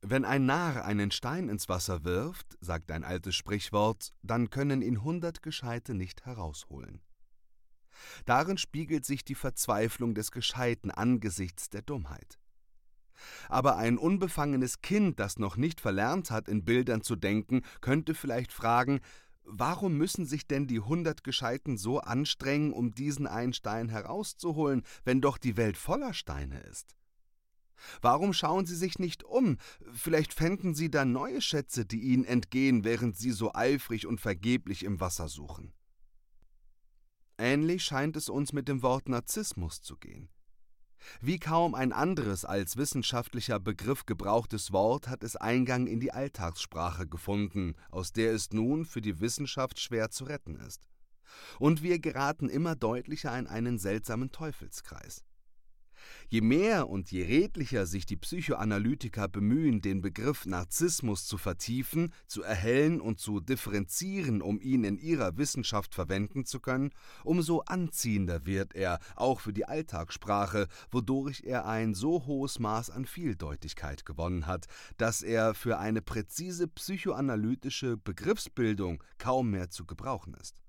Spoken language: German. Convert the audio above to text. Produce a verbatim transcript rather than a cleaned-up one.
Wenn ein Narr einen Stein ins Wasser wirft, sagt ein altes Sprichwort, dann können ihn hundert Gescheite nicht herausholen. Darin spiegelt sich die Verzweiflung des Gescheiten angesichts der Dummheit. Aber ein unbefangenes Kind, das noch nicht verlernt hat, in Bildern zu denken, könnte vielleicht fragen: Warum müssen sich denn die hundert Gescheiten so anstrengen, um diesen einen Stein herauszuholen, wenn doch die Welt voller Steine ist? Warum schauen sie sich nicht um? Vielleicht fänden sie da neue Schätze, die ihnen entgehen, während sie so eifrig und vergeblich im Wasser suchen. Ähnlich scheint es uns mit dem Wort Narzissmus zu gehen. Wie kaum ein anderes als wissenschaftlicher Begriff gebrauchtes Wort hat es Eingang in die Alltagssprache gefunden, aus der es nun für die Wissenschaft schwer zu retten ist. Und wir geraten immer deutlicher in einen seltsamen Teufelskreis. Je mehr und je redlicher sich die Psychoanalytiker bemühen, den Begriff Narzissmus zu vertiefen, zu erhellen und zu differenzieren, um ihn in ihrer Wissenschaft verwenden zu können, umso anziehender wird er, auch für die Alltagssprache, wodurch er ein so hohes Maß an Vieldeutigkeit gewonnen hat, dass er für eine präzise psychoanalytische Begriffsbildung kaum mehr zu gebrauchen ist.